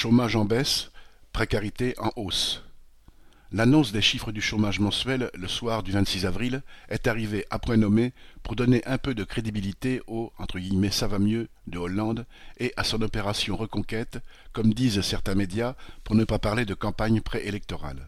Chômage en baisse, précarité en hausse. L'annonce des chiffres du chômage mensuel le soir du 26 avril est arrivée à point nommé pour donner un peu de crédibilité au « ça va mieux » de Hollande et à son opération reconquête, comme disent certains médias, pour ne pas parler de campagne préélectorale.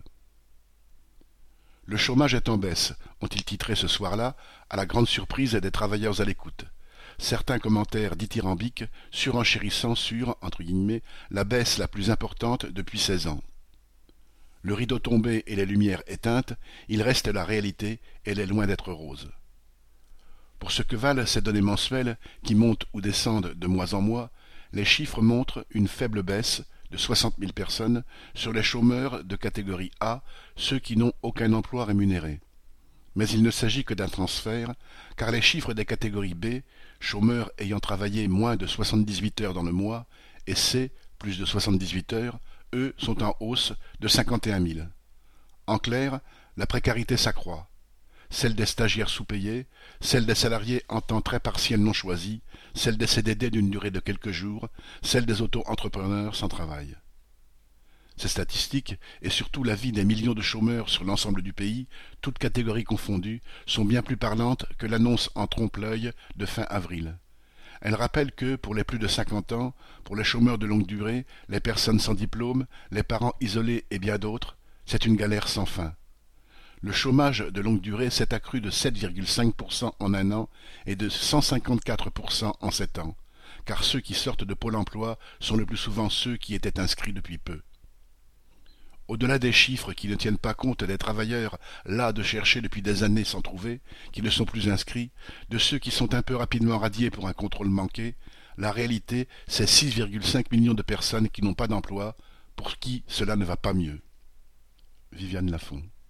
Le chômage est en baisse, ont-ils titré ce soir-là, à la grande surprise des travailleurs à l'écoute. Certains commentaires dithyrambiques surenchérissant sur « la baisse la plus importante depuis 16 ans ». Le rideau tombé et les lumières éteintes, il reste la réalité, elle est loin d'être rose. Pour ce que valent ces données mensuelles, qui montent ou descendent de mois en mois, les chiffres montrent une faible baisse de 60 000 personnes sur les chômeurs de catégorie A, ceux qui n'ont aucun emploi rémunéré. Mais il ne s'agit que d'un transfert, car les chiffres des catégories B, chômeurs ayant travaillé moins de 78 heures dans le mois, et C, plus de 78 heures, eux, sont en hausse de 51 000. En clair, la précarité s'accroît. Celle des stagiaires sous-payés, celle des salariés en temps très partiel non choisi, celle des CDD d'une durée de quelques jours, celle des auto-entrepreneurs sans travail. Ces statistiques, et surtout l'avis des millions de chômeurs sur l'ensemble du pays, toutes catégories confondues, sont bien plus parlantes que l'annonce en trompe-l'œil de fin avril. Elle rappelle que, pour les plus de 50 ans, pour les chômeurs de longue durée, les personnes sans diplôme, les parents isolés et bien d'autres, c'est une galère sans fin. Le chômage de longue durée s'est accru de 7,5% en un an et de 154% en 7 ans, car ceux qui sortent de Pôle emploi sont le plus souvent ceux qui étaient inscrits depuis peu. Au-delà des chiffres qui ne tiennent pas compte des travailleurs las de chercher depuis des années sans trouver, qui ne sont plus inscrits, de ceux qui sont un peu rapidement radiés pour un contrôle manqué, la réalité, c'est 6,5 millions de personnes qui n'ont pas d'emploi, pour qui cela ne va pas mieux. Viviane Lafont.